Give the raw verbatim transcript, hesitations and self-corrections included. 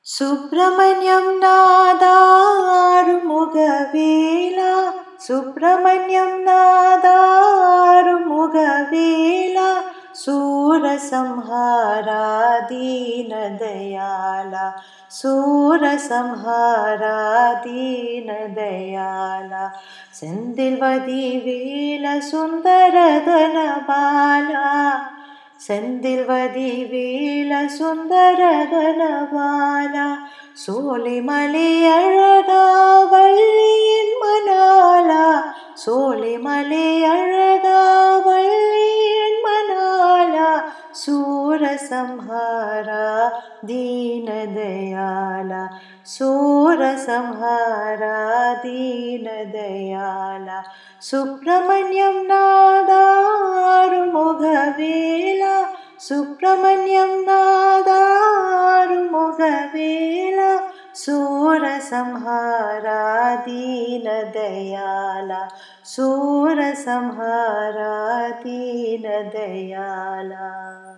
सुब्रह्मण्यं नादारुमुगवेला सुब्रह्मण्यं नादारुमुगवेला सूरसंहारा दीनदयाला सूरसंहारा दीनदयाला सेन्दिल्वदिवेल सुन्दरगणबाला செந்தில்வதிவேல சுந்தரகணபாலா சோலைமலை அழகா வள்ளியின் மணாலா சோலைமலை அழகா வள்ளியின் மணாலா சூரசம்ஹாரா தீனதயாலா சூரசம்ஹாரா दीनदयाला सुब्रह्मण्यं नादारुमुगवेला सुब्रह्मण्यं नादारुमुगवेला सूरसंहारा दीनदयाला सूरसंहारा दीनदयाला।